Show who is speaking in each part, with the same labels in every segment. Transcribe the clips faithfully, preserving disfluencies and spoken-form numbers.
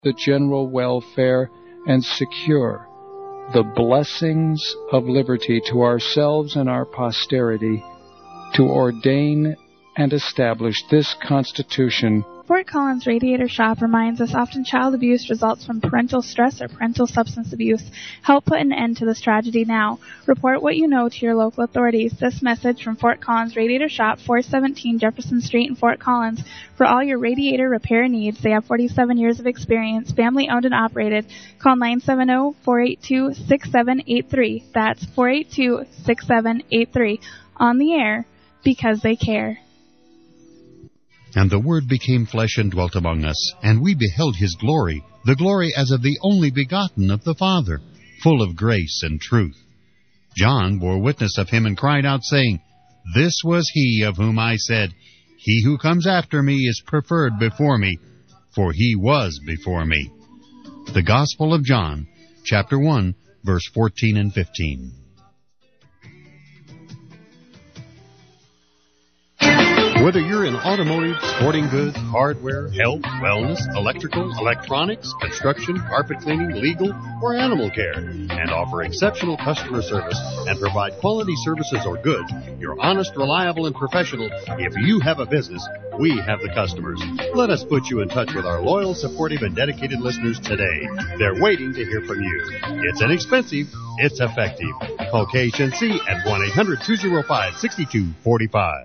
Speaker 1: the general welfare and secure the blessings of liberty to ourselves and our posterity, to ordain and establish this Constitution.
Speaker 2: Fort Collins Radiator Shop reminds us often child abuse results from parental stress or parental substance abuse. Help put an end to this tragedy now. Report what you know to your local authorities. This message from Fort Collins Radiator Shop, four seventeen Jefferson Street in Fort Collins. For all your radiator repair needs, they have forty-seven years of experience, family owned and operated. Call nine seven zero, four eight two, six seven eight three. That's four eight two, six seven eight three. On the air, because they care.
Speaker 3: And the Word became flesh and dwelt among us, and we beheld his glory, the glory as of the only begotten of the Father, full of grace and truth. John bore witness of him and cried out, saying, This was he of whom I said, He who comes after me is preferred before me, for he was before me. The Gospel of John, chapter one, verse fourteen and fifteen. Whether you're in automotive, sporting goods, hardware, health, wellness, electrical, electronics, construction, carpet cleaning, legal, or animal care, and offer exceptional customer service and provide quality services or goods, you're honest, reliable, and professional. If you have a business, we have the customers. Let us put you in touch with our loyal, supportive, and dedicated listeners today. They're waiting to hear from you. It's inexpensive. It's effective. Call K H N C at one eight hundred, two oh five, six two four five.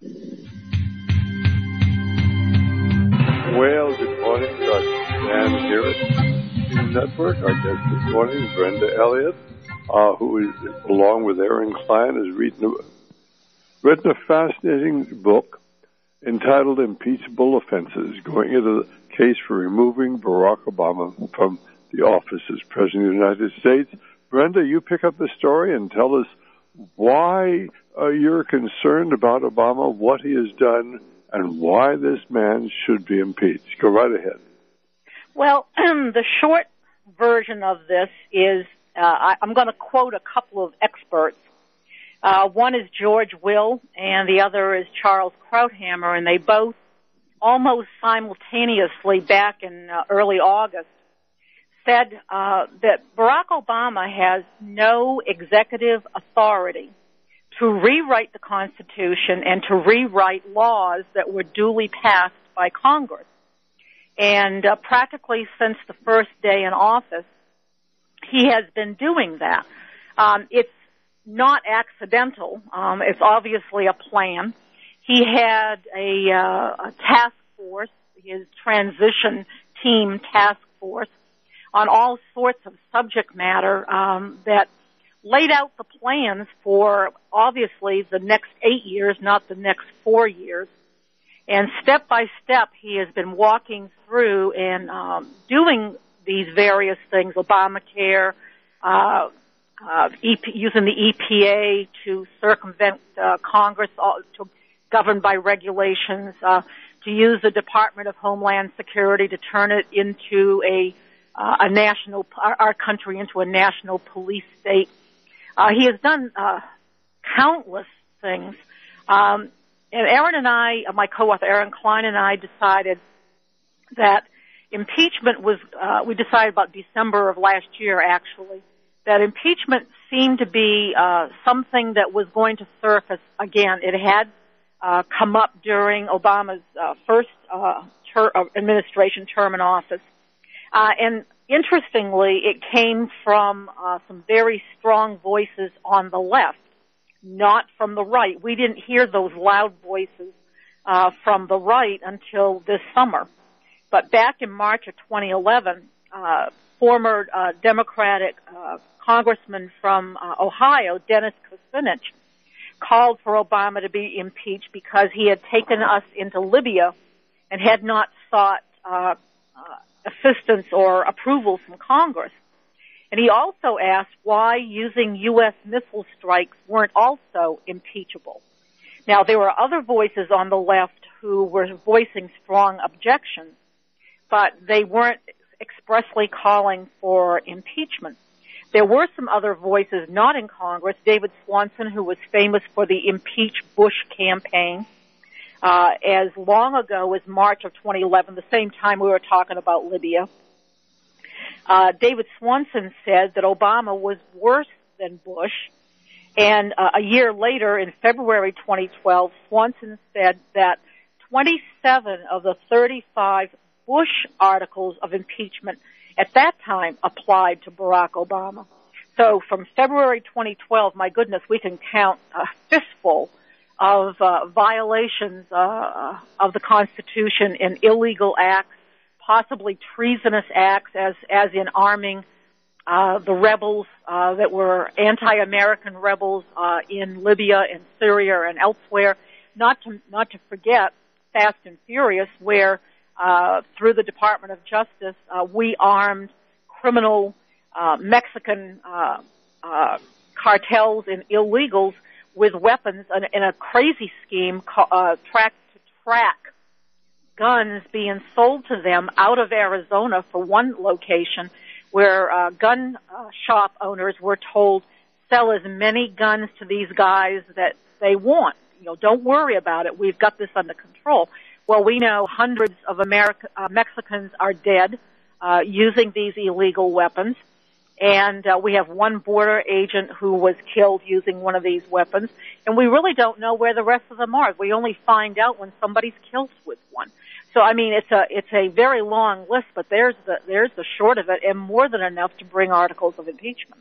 Speaker 4: Well, good morning, Dan here at the Network. Our guest this morning is Brenda Elliott, uh, who is, along with Aaron Klein, has written a, written a fascinating book entitled Impeachable Offenses, going into the case for removing Barack Obama from the office as President of the United States. Brenda, you pick up the story and tell us why uh, you're concerned about Obama, what he has done, and why this man should be impeached. Go right ahead.
Speaker 5: Well, the short version of this is, uh, I, I'm going to quote a couple of experts. Uh, one is George Will, and the other is Charles Krauthammer, and they both almost simultaneously back in uh, early August said uh, that Barack Obama has no executive authority to rewrite the Constitution and to rewrite laws that were duly passed by Congress. And uh, practically since the first day in office, he has been doing that. Um, it's not accidental. Um, it's obviously a plan. He had a, uh, a task force, his transition team task force, on all sorts of subject matter um, that laid out the plans for, obviously, the next eight years, not the next four years. And step by step, he has been walking through and um, doing these various things, Obamacare, uh, uh, E P, using the E P A to circumvent uh, Congress, uh, to govern by regulations, uh, to use the Department of Homeland Security to turn it into a, uh, a national, our, our country into a national police state. Uh, he has done uh, countless things. Um, and Aaron and I, uh, my co-author Aaron Klein and I decided that impeachment was, uh, we decided about December of last year, actually, that impeachment seemed to be uh, something that was going to surface again. It had uh, come up during Obama's uh, first uh, ter- uh, administration term in office. Uh, and interestingly, it came from uh, some very strong voices on the left, not from the right. We didn't hear those loud voices uh, from the right until this summer. But back in March of twenty eleven, uh, former uh, Democratic uh, congressman from uh, Ohio, Dennis Kucinich, called for Obama to be impeached because he had taken us into Libya and had not sought uh, uh, assistance or approval from Congress. And he also asked why using U S missile strikes weren't also impeachable. Now, there were other voices on the left who were voicing strong objections, but they weren't expressly calling for impeachment. There were some other voices not in Congress. David Swanson, who was famous for the Impeach Bush campaign, uh, as long ago as March of twenty eleven, the same time we were talking about Libya. Uh, David Swanson said that Obama was worse than Bush. And uh, a year later, in February twenty twelve, Swanson said that twenty-seven of the thirty-five Bush articles of impeachment at that time applied to Barack Obama. So from February twenty twelve, my goodness, we can count a fistful of uh, violations uh, of the Constitution in illegal acts, possibly treasonous acts, as as in arming uh, the rebels uh, that were anti-American rebels uh, in Libya and Syria and elsewhere. Not to not to forget Fast and Furious, where uh, through the Department of Justice uh, we armed criminal uh, Mexican uh, uh, cartels and illegals with weapons in, in a crazy scheme uh, track to track guns being sold to them out of Arizona for one location, where uh, gun uh, shop owners were told, sell as many guns to these guys that they want. You know, don't worry about it. We've got this under control. Well, we know hundreds of America, uh, Mexicans are dead uh, using these illegal weapons. And uh, we have one border agent who was killed using one of these weapons. And we really don't know where the rest of them are. We only find out when somebody's killed with one. So, I mean, it's a it's a very long list, but there's the there's the short of it, and more than enough to bring articles of impeachment.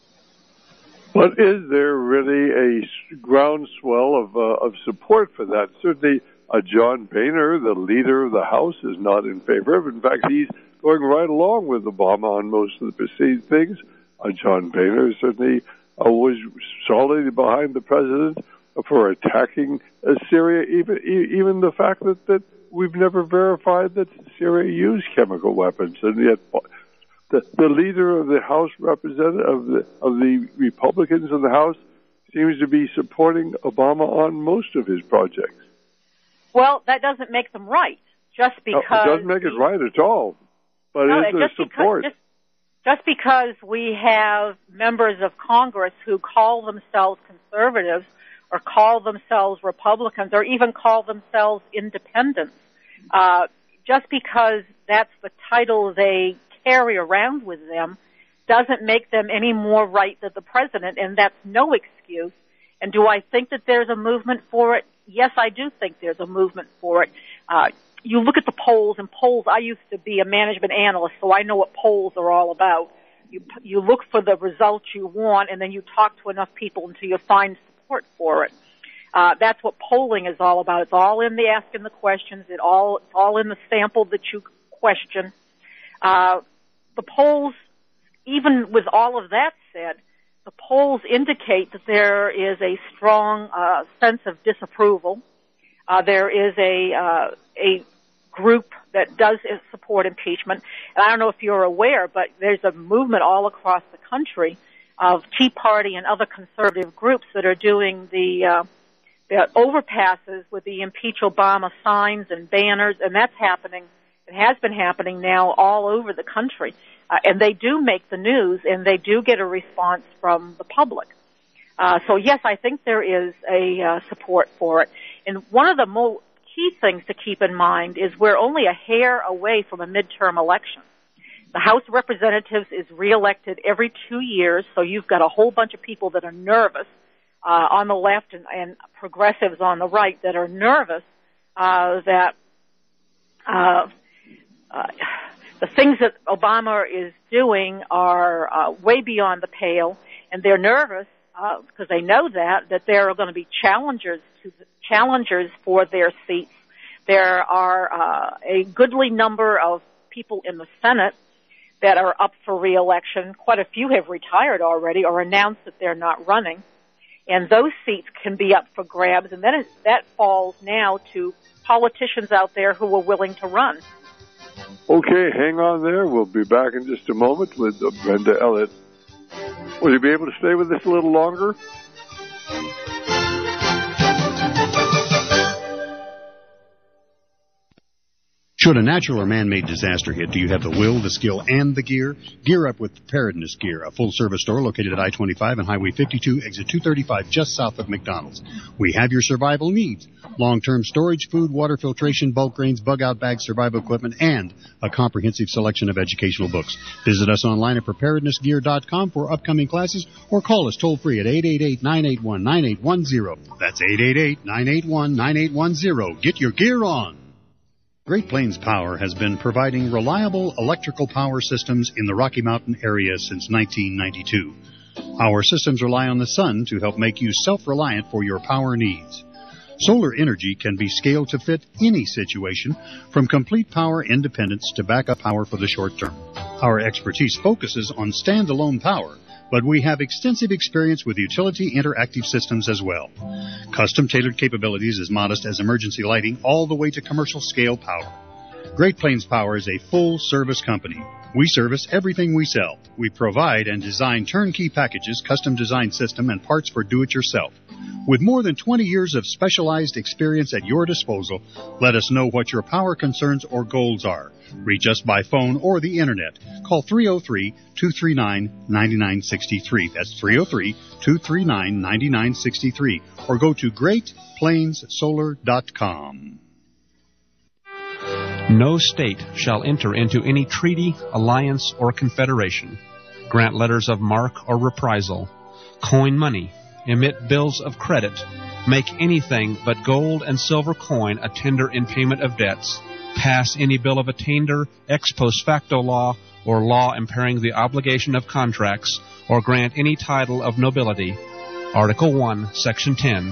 Speaker 4: But is there really a groundswell of uh, of support for that? Certainly, uh, John Boehner, the leader of the House, is not in favor of it. In fact, he's going right along with Obama on most of the perceived things. Uh, John Boehner certainly uh, was solidly behind the president for attacking uh, Syria, even even the fact that, that we've never verified that Syria used chemical weapons, and yet the, the leader of the House representative of the, of the Republicans in the House seems to be supporting Obama on most of his projects.
Speaker 5: Well, that doesn't make them right, just because...
Speaker 4: No, it doesn't make it right at all, but
Speaker 5: no,
Speaker 4: it is their support.
Speaker 5: Because, just, just because we have members of Congress who call themselves conservatives or call themselves Republicans or even call themselves independents, uh, just because that's the title they carry around with them doesn't make them any more right than the president, and that's no excuse. And do I think that there's a movement for it? Yes, I do think there's a movement for it. Uh, you look at the polls, and polls, I used to be a management analyst, so I know what polls are all about. You, you look for the results you want, and then you talk to enough people until you find support for it. Uh, that's what polling is all about. It's all in the asking the questions. It all, it's all in the sample that you question. Uh, the polls, even with all of that said, the polls indicate that there is a strong uh, sense of disapproval. Uh, there is a uh, a group that does support impeachment. And I don't know if you're aware, but there's a movement all across the country of Tea Party and other conservative groups that are doing the, uh, the overpasses with the Impeach Obama signs and banners, and that's happening. It has been happening now all over the country. Uh, and they do make the news, and they do get a response from the public. Uh, so, yes, I think there is a uh, support for it. And one of the mo- key things to keep in mind is we're only a hair away from a midterm election. The House of Representatives is reelected every two years, so you've got a whole bunch of people that are nervous uh, on the left and, and progressives on the right that are nervous uh, that uh, uh, the things that Obama is doing are uh, way beyond the pale, and they're nervous uh, because they know that that there are going to be challengers to the, challengers for their seats. There are uh, a goodly number of people in the Senate that are up for re-election. Quite a few have retired already or announced that they're not running. And those seats can be up for grabs, and then it, that falls now to politicians out there who are willing to run.
Speaker 4: Okay, hang on there. We'll be back in just a moment with uh, Brenda Elliott. Will you be able to stay with us a little longer?
Speaker 3: Should a natural or man-made disaster hit, do you have the will, the skill, and the gear? Gear up with Preparedness Gear, a full-service store located at I twenty-five and Highway fifty-two, exit two thirty-five, just south of McDonald's. We have your survival needs. Long-term storage, food, water filtration, bulk grains, bug-out bags, survival equipment, and a comprehensive selection of educational books. Visit us online at preparedness gear dot com for upcoming classes or call us toll-free at eight eight eight, nine eight one, nine eight one zero. That's eight eight eight, nine eight one, nine eight one zero. Get your gear on. Great Plains Power has been providing reliable electrical power systems in the Rocky Mountain area since nineteen ninety-two. Our systems rely on the sun to help make you self-reliant for your power needs. Solar energy can be scaled to fit any situation, from complete power independence to backup power for the short term. Our expertise focuses on standalone power, but we have extensive experience with utility interactive systems as well. Custom-tailored capabilities as modest as emergency lighting all the way to commercial-scale power. Great Plains Power is a full-service company. We service everything we sell. We provide and design turnkey packages, custom-designed system, and parts for do-it-yourself. With more than twenty years of specialized experience at your disposal, let us know what your power concerns or goals are. Reach us by phone or the Internet. Call three oh three, two three nine, nine nine six three. That's three oh three, two three nine, nine nine six three. Or go to great plains solar dot com.
Speaker 6: No state shall enter into any treaty, alliance, or confederation, grant letters of marque or reprisal, coin money, emit bills of credit, make anything but gold and silver coin a tender in payment of debts, pass any bill of attainder, ex post facto law, or law impairing the obligation of contracts, or grant any title of nobility. Article one, Section ten.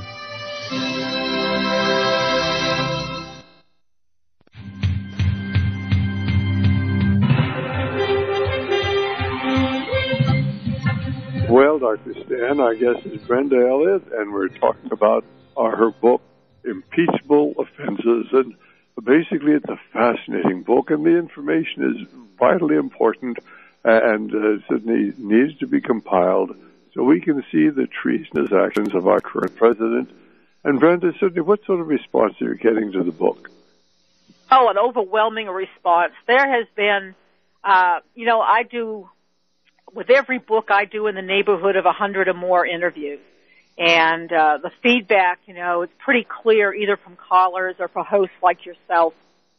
Speaker 4: Well, Doctor Stan, our guest is Brenda Elliott, and we're talking about uh, her book, Impeachable Offenses. And basically, it's a fascinating book, and the information is vitally important and uh, certainly needs to be compiled so we can see the treasonous actions of our current president. And Brenda, certainly, what sort of response are you getting to the book?
Speaker 5: Oh, an overwhelming response. There has been, uh, you know, I do... With every book, I do in the neighborhood of a hundred or more interviews. And uh, the feedback, you know, it's pretty clear either from callers or from hosts like yourself.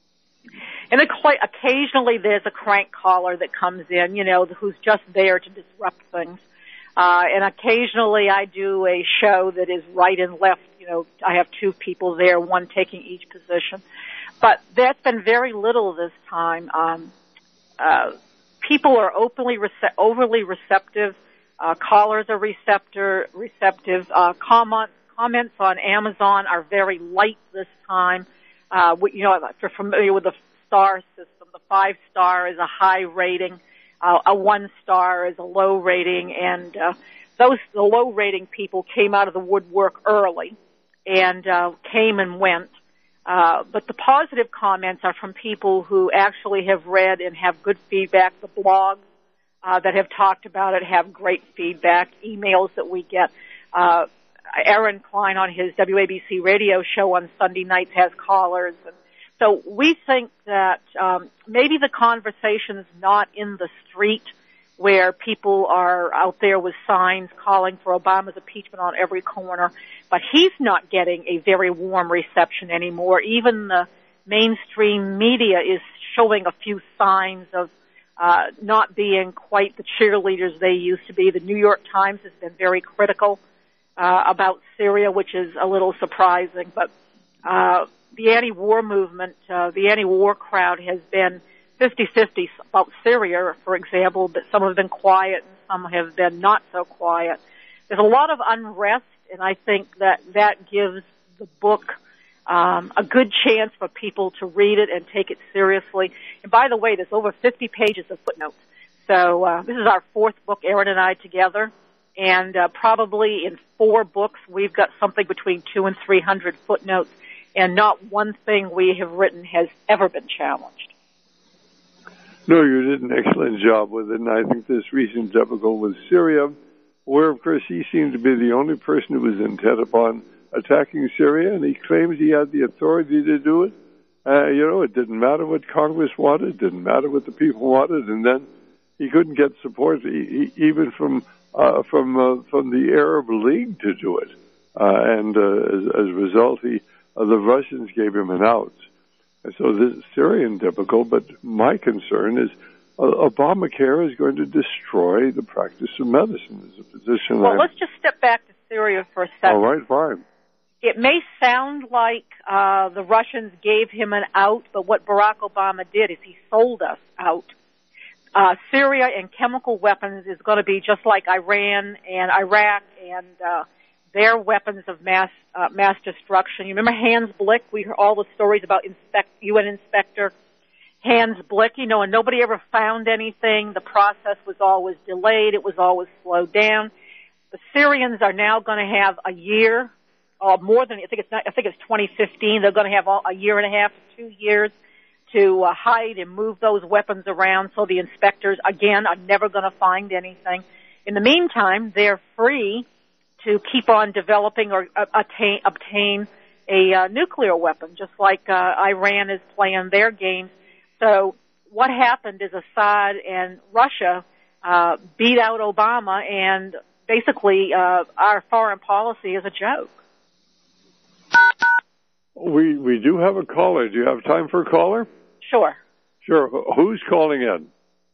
Speaker 5: And occasionally there's a crank caller that comes in, you know, who's just there to disrupt things. Uh, and occasionally I do a show that is right and left. You know, I have two people there, one taking each position. But that's been very little this time. Um, uh, People are openly rece- overly receptive. Uh, callers are receptor, receptive. Uh, comment, comments on Amazon are very light this time. Uh, we, you know, if you're familiar with the star system, the five star is a high rating, uh, a one star is a low rating, and uh, those the low rating people came out of the woodwork early and uh, came and went. Uh, but the positive comments are from people who actually have read and have good feedback. The blogs uh, that have talked about it have great feedback. Emails that we get. Uh, Aaron Klein on his W A B C radio show on Sunday nights has callers. And so we think that um, maybe the conversation's not in the street where people are out there with signs calling for Obama's impeachment on every corner, but he's not getting a very warm reception anymore. Even the mainstream media is showing a few signs of uh, not being quite the cheerleaders they used to be. The New York Times has been very critical uh, about Syria, which is a little surprising, but uh, the anti-war movement, uh, the anti-war crowd has been fifty-fifty about Syria, for example, but some have been quiet and some have been not so quiet. There's a lot of unrest, and I think that that gives the book um, a good chance for people to read it and take it seriously. And by the way, there's over fifty pages of footnotes. So uh, this is our fourth book, Aaron and I together, and uh, probably in four books we've got something between two and three hundred footnotes, and not one thing we have written has ever been challenged.
Speaker 4: No, you did an excellent job with it, and I think this recent debacle with Syria, where, of course, he seemed to be the only person who was intent upon attacking Syria, and he claims he had the authority to do it. Uh, you know, it didn't matter what Congress wanted, it didn't matter what the people wanted, and then he couldn't get support e- even from uh, from uh, from the Arab League to do it. Uh, and uh, as, as a result, he, uh, the Russians gave him an out. And so this is Syrian typical, but my concern is uh, Obamacare is going to destroy the practice of medicine. As a physician,
Speaker 5: well,
Speaker 4: I'm,
Speaker 5: let's just step back to Syria for a second.
Speaker 4: All right, fine.
Speaker 5: It may sound like uh, the Russians gave him an out, but what Barack Obama did is he sold us out. Uh, Syria and chemical weapons is going to be just like Iran and Iraq and uh, their weapons of mass uh, mass destruction. You remember Hans Blick? We heard all the stories about inspect, U N Inspector Hans Blick, you know, and nobody ever found anything. The process was always delayed. It was always slowed down. The Syrians are now going to have a year, or more than, I think it's not, I think it's twenty fifteen. They're going to have a year and a half to two years to uh, hide and move those weapons around, so the inspectors, again, are never going to find anything. In the meantime, they're free to keep on developing or uh, attain, obtain a uh, nuclear weapon, just like uh, Iran is playing their games. So what happened is Assad and Russia uh, beat out Obama, and basically uh, our foreign policy is a joke.
Speaker 4: We we do have a caller. Do you have time for a caller?
Speaker 5: Sure.
Speaker 4: Sure. Who's calling in?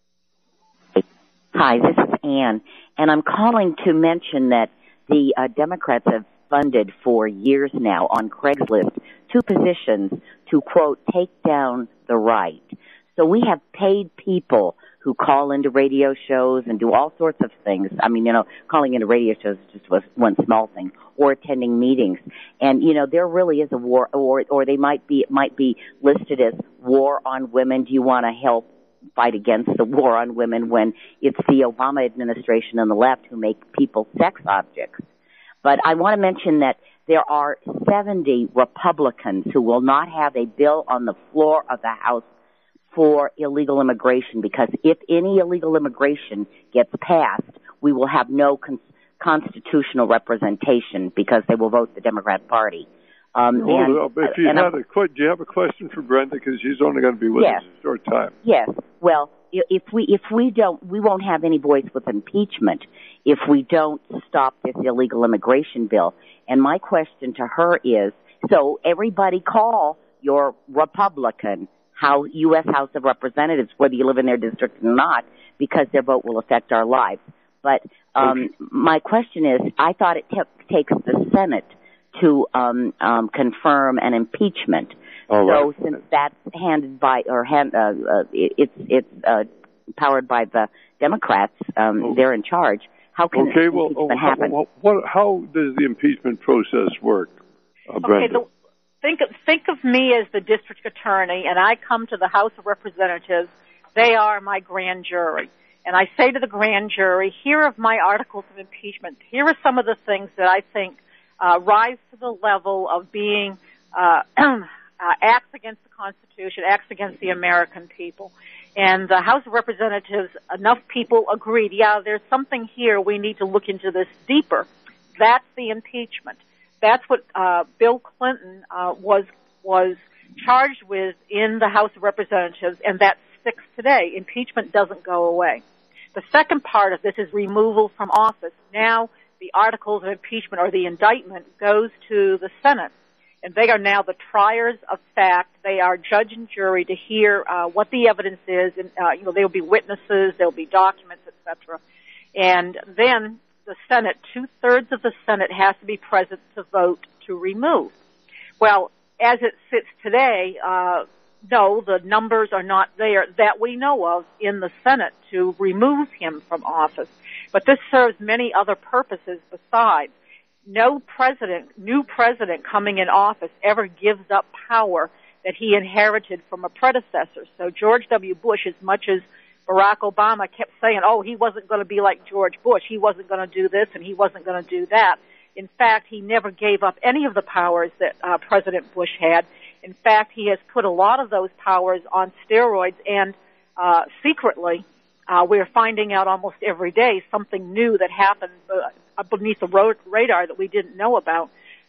Speaker 7: Hi, this is Ann, and I'm calling to mention that the uh, Democrats have funded for years now on Craigslist two positions to, quote, take down the right. So we have paid people who call into radio shows and do all sorts of things. I mean, you know, calling into radio shows is just one small thing, or attending meetings. And, you know, there really is a war, or, or they might be, it might be listed as war on women. Do you want to help fight against the war on women, when it's the Obama administration and the left who make people sex objects? But I want to mention that there are seventy Republicans who will not have a bill on the floor of the House for illegal immigration, because if any illegal immigration gets passed, we will have no con- constitutional representation, because they will vote the Democrat Party. Um,
Speaker 4: well,
Speaker 7: and,
Speaker 4: if you
Speaker 7: and
Speaker 4: had a, do you have a question for Brenda? Because she's only going to be with
Speaker 7: yes.
Speaker 4: us a short time.
Speaker 7: Yes. Well, if we if we don't, we won't have any voice with impeachment if we don't stop this illegal immigration bill. And my question to her is: so everybody call your Republican House, U S House of Representatives, whether you live in their district or not, because their vote will affect our lives. But um, okay. my question is: I thought it t- takes the Senate to um, um, confirm an impeachment.
Speaker 4: All
Speaker 7: so
Speaker 4: right.
Speaker 7: since that's handed by, or hand, uh, uh, it, it's it's uh, powered by the Democrats, um,
Speaker 4: oh.
Speaker 7: they're in charge. How can
Speaker 4: okay,
Speaker 7: well,
Speaker 4: impeachment
Speaker 7: oh, happen?
Speaker 4: How, what, how does the impeachment process work, uh, Brenda?
Speaker 5: Okay, the, think of, think of me as the district attorney, and I come to the House of Representatives. They are my grand jury. And I say to the grand jury, here are my articles of impeachment. Here are some of the things that I think uh, rise to the level of being uh, uh, acts against the Constitution, acts against the American people. And the House of Representatives, enough people agreed, yeah, there's something here, we need to look into this deeper. That's the impeachment. That's what uh, Bill Clinton uh, was was charged with in the House of Representatives, and that sticks today. Impeachment doesn't go away. The second part of this is removal from office. Now the articles of impeachment, or the indictment, goes to the Senate, and they are now the triers of fact. They are judge and jury to hear uh, what the evidence is, and uh, you know, there will be witnesses, there will be documents, et cetera. And then the Senate, two-thirds of the Senate has to be present to vote to remove. Well, as it sits today, uh, no, the numbers are not there that we know of in the Senate to remove him from office. But this serves many other purposes besides. No president, new president coming in office ever gives up power that he inherited from a predecessor. So George W. Bush, as much as Barack Obama kept saying, oh, he wasn't going to be like George Bush, he wasn't going to do this and he wasn't going to do that. In fact, he never gave up any of the powers that uh, President Bush had. In fact, he has put a lot of those powers on steroids, and uh, secretly, uh, we're finding out almost every day something new that happened uh, beneath the road radar that we didn't know about.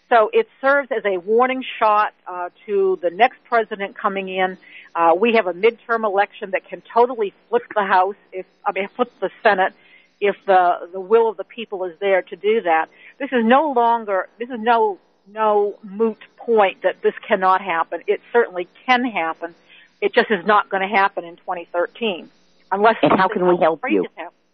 Speaker 5: So it serves as a warning shot uh, to the next president coming in. Uh, we have a midterm election that can totally flip the House, if I mean flip the Senate, if the the will of the people is there to do that. This is no longer. This is no no moot point that this cannot happen. It certainly can happen. It just is not going to happen in twenty thirteen, unless.
Speaker 7: And how can we help you?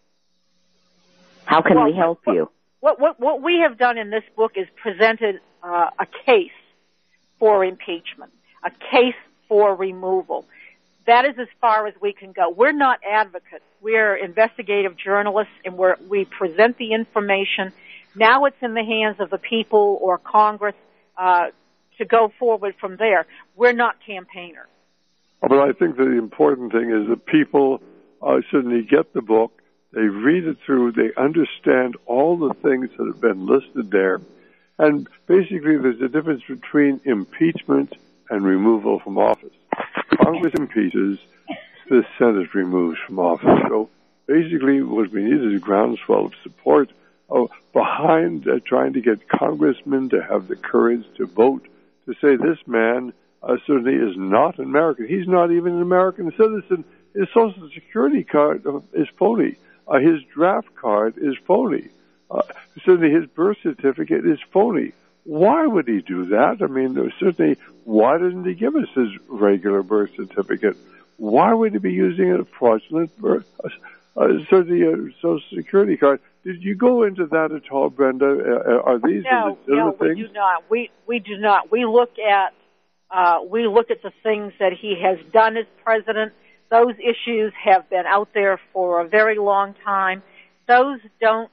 Speaker 7: How can well, we help
Speaker 5: what,
Speaker 7: you?
Speaker 5: What, what what we have done in this book is presented uh, a case for impeachment, a case for removal. That is as far as we can go. We're not advocates. We're investigative journalists, and we're, we present the information. Now it's in the hands of the people or Congress uh, to go forward from there. We're not campaigners.
Speaker 4: But I think that the important thing is that people uh, certainly get the book. They read it through. They understand all the things that have been listed there. And basically, there's a difference between impeachment and removal from office. Congress impeaches, the Senate removes from office. So basically, what we need is a groundswell of support uh, behind uh, trying to get congressmen to have the courage to vote, to say this man uh, certainly is not an American. He's not even an American citizen. His Social Security card uh, is phony. Uh, his draft card is phony. Uh, certainly his birth certificate is phony. Why would he do that? I mean, certainly, why didn't he give us his regular birth certificate? Why would he be using a fraudulent birth, uh, uh, certainly a Social Security card? Did you go into that at all, Brenda? Uh, are these
Speaker 5: no,
Speaker 4: the
Speaker 5: no,
Speaker 4: things?
Speaker 5: we do not. We we do not. We look at uh, we look at the things that he has done as president. Those issues have been out there for a very long time. Those don't.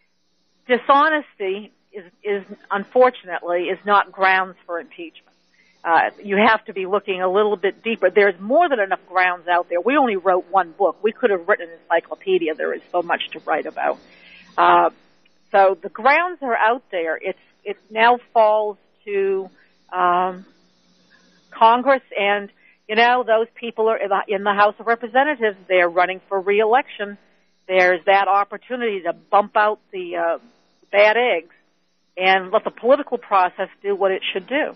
Speaker 5: Dishonesty is, is unfortunately, is not grounds for impeachment. Uh, you have to be looking a little bit deeper. There's more than enough grounds out there. We only wrote one book. We could have written an encyclopedia. There is so much to write about. Uh, so the grounds are out there. It's it now falls to um, Congress, and you know those people are in the, in the House of Representatives. They're running for re-election. There's that opportunity to bump out the uh, bad eggs and let the political process do what it should do.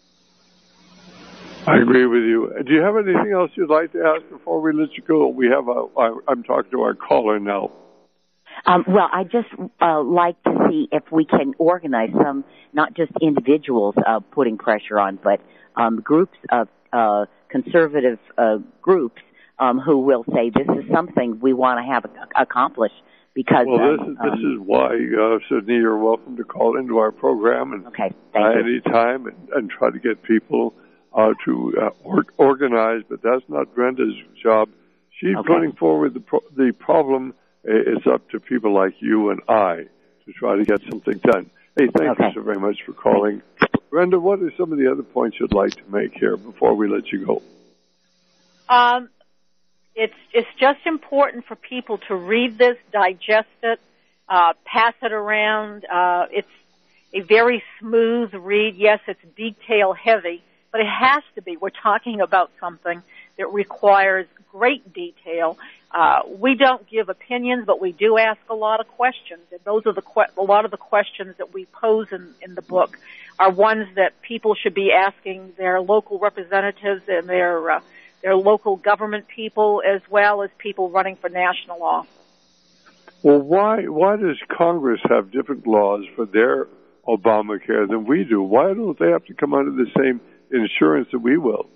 Speaker 4: I agree with you. Do you have anything else you'd like to ask before we let you go? We have a, I'm talking to our caller now.
Speaker 7: Um, well, I just uh, like to see if we can organize some, not just individuals uh, putting pressure on, but um, groups of uh, conservative uh, groups um, who will say this is something we want to have accomplished. Because
Speaker 4: well, this
Speaker 7: um,
Speaker 4: is this is why, uh, Sydney, you're welcome to call into our program and
Speaker 7: okay, thank
Speaker 4: uh,
Speaker 7: you.
Speaker 4: any time and, and try to get people uh, to uh, or, organize. But that's not Brenda's job. She's
Speaker 7: okay.
Speaker 4: putting forward the pro- the problem. It's up to people like you and I to try to get something done. Hey, thank
Speaker 7: okay.
Speaker 4: you so very much for calling. Brenda, what are some of the other points you'd like to make here before we let you go?
Speaker 5: Um. It's it's just important for people to read this, digest it, uh, pass it around. Uh, it's a very smooth read. Yes, it's detail heavy, but it has to be. We're talking about something that requires great detail. Uh, we don't give opinions, but we do ask a lot of questions. And those are the que- a lot of the questions that we pose in, in the book are ones that people should be asking their local representatives and their uh, their local government people, as well as people running for national office.
Speaker 4: Well, why why does Congress have different laws for their Obamacare than we do? Why don't they have to come under the same insurance that we will?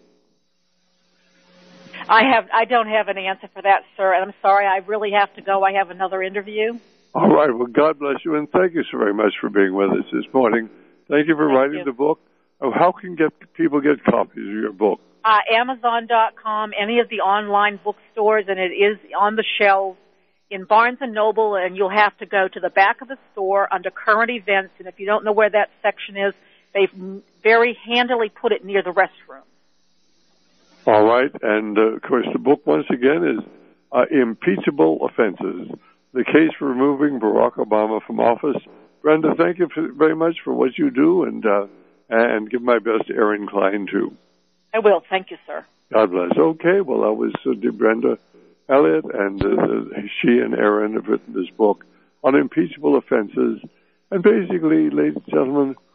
Speaker 5: I have I don't have an answer for that, sir, and I'm sorry. I really have to go. I have another interview.
Speaker 4: All right. Well, God bless you, and thank you so very much for being with us this morning. Thank you for
Speaker 5: thank
Speaker 4: writing
Speaker 5: you.
Speaker 4: the book. How can get people get copies of your book?
Speaker 5: Uh, Amazon dot com, any of the online bookstores, and it is on the shelves in Barnes and Noble, and you'll have to go to the back of the store under current events, and if you don't know where that section is, they've very handily put it near the restroom.
Speaker 4: All right, and uh, of course the book once again is uh, Impeachable Offenses, the case for removing Barack Obama from office. Brenda, thank you for, very much for what you do, and uh, and give my best to Aaron Klein too.
Speaker 5: I will. Thank you, sir.
Speaker 4: God bless. Okay, well, that was uh, Brenda Elliott, and uh, she and Aaron have written this book on impeachable offenses. And basically, ladies and gentlemen,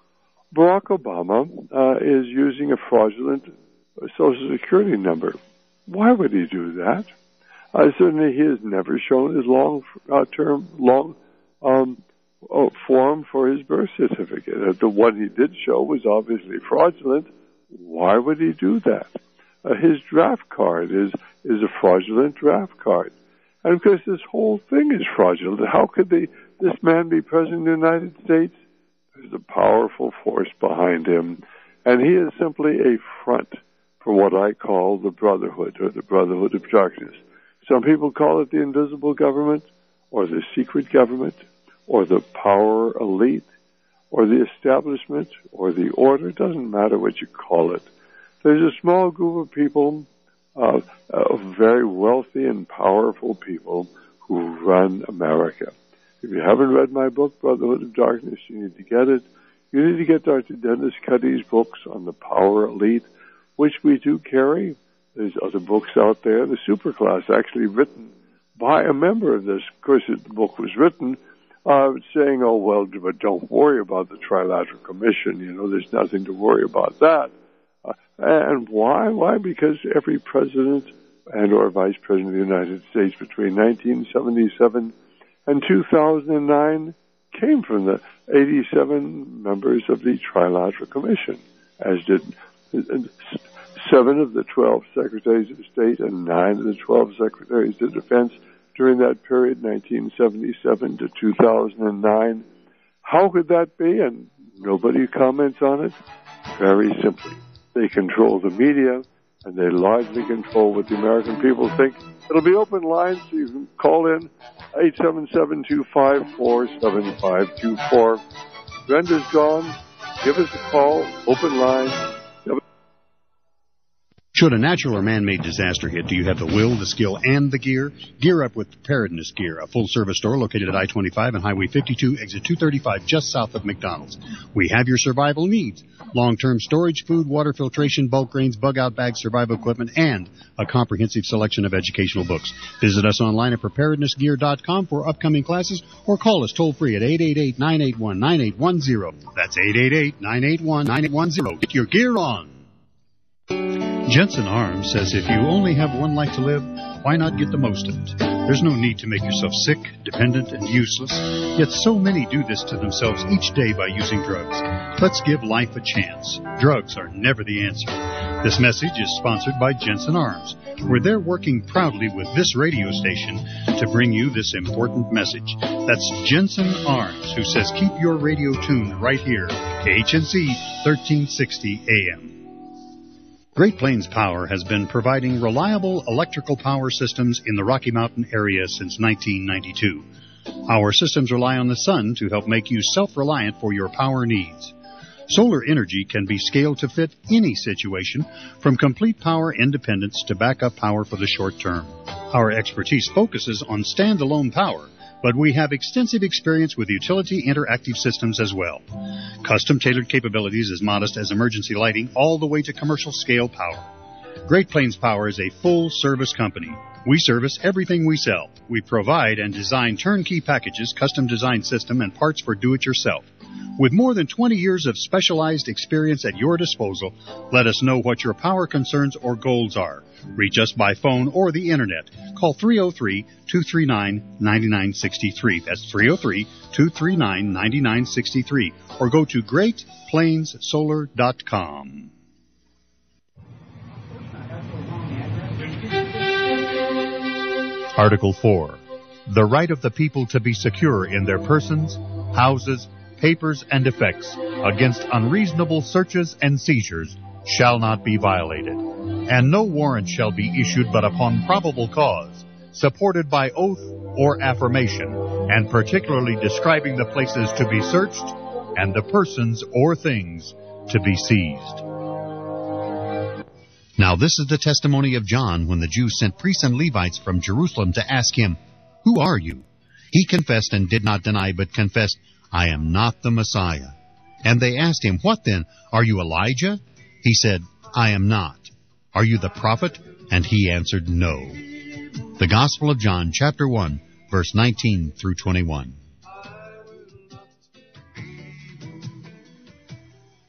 Speaker 4: Barack Obama uh, is using a fraudulent Social Security number. Why would he do that? Uh, certainly, he has never shown his long-term, uh, long um, uh, form for his birth certificate. Uh, the one he did show was obviously fraudulent. Why would he do that? Uh, his draft card is is a fraudulent draft card, and of course, this whole thing is fraudulent. How could they, this man be president of the United States? There's a powerful force behind him, and he is simply a front for what I call the Brotherhood, or the Brotherhood of Darkness. Some people call it the invisible government, or the secret government, or the power elite, or the establishment, or the order. It doesn't matter what you call it. There's a small group of people, uh, uh, very wealthy and powerful people, who run America. If you haven't read my book, Brotherhood of Darkness, you need to get it. You need to get Doctor Dennis Cuddy's books on the power elite, which we do carry. There's other books out there. The Superclass, actually written by a member of this. Of course, the book was written uh, saying, oh, well, but don't worry about the Trilateral Commission. You know, there's nothing to worry about that. Uh, and why? Why? Because every president and or vice president of the United States between nineteen seventy-seven and two thousand nine came from the eighty-seven members of the Trilateral Commission, as did seven of the twelve secretaries of state and nine of the twelve secretaries of defense during that period, nineteen seventy-seven to two thousand nine. How could that be? And nobody comments on it. Very simply, they control the media, and they largely control what the American people think. It'll be open lines, so you can call in eight seven seven, two five four, seven five two four. Brenda's gone. Give us a call. Open line.
Speaker 3: Should a natural or man-made disaster hit, do you have the will, the skill, and the gear? Gear up with Preparedness Gear, a full-service store located at I twenty-five and Highway fifty-two, exit two thirty-five, just south of McDonald's. We have your survival needs: long-term storage, food, water filtration, bulk grains, bug-out bags, survival equipment, and a comprehensive selection of educational books. Visit us online at preparedness gear dot com for upcoming classes, or call us toll-free at eight eight eight, nine eight one, nine eight one zero. That's eight eight eight, nine eight one, nine eight one zero. Get your gear on. Jensen Arms says if you only have one life to live, why not get the most of it? There's no need to make yourself sick, dependent, and useless, yet so many do this to themselves each day by using drugs. Let's give life a chance. Drugs are never the answer. This message is sponsored by Jensen Arms, where they're working proudly with this radio station to bring you this important message. That's Jensen Arms, who says keep your radio tuned right here, K H N C thirteen sixty A M. Great Plains Power has been providing reliable electrical power systems in the Rocky Mountain area since nineteen ninety-two. Our systems rely on the sun to help make you self-reliant for your power needs. Solar energy can be scaled to fit any situation, from complete power independence to backup power for the short term. Our expertise focuses on standalone power, but we have extensive experience with utility interactive systems as well. Custom-tailored capabilities as modest as emergency lighting all the way to commercial-scale power. Great Plains Power is a full-service company. We service everything we sell. We provide and design turnkey packages, custom-designed system, and parts for do-it-yourself. With more than twenty years of specialized experience at your disposal, let us know what your power concerns or goals are. Reach us by phone or the Internet. Call three oh three, two three nine, nine nine six three. That's three oh three, two three nine, nine nine six three. Or go to great plains solar dot com. Article four. The right of the people to be secure in their persons, houses, papers, and effects against unreasonable searches and seizures shall not be violated, and no warrant shall be issued but upon probable cause, supported by oath or affirmation, and particularly describing the places to be searched and the persons or things to be seized. Now this is the testimony of John when the Jews sent priests and Levites from Jerusalem to ask him, "Who are you?" He confessed and did not deny, but confessed, "I am not the Messiah." And they asked him, "What then? Are you Elijah?" He said, "I am not." "Are you the prophet?" And he answered, "No." The Gospel of John, chapter one, verse nineteen through twenty-one.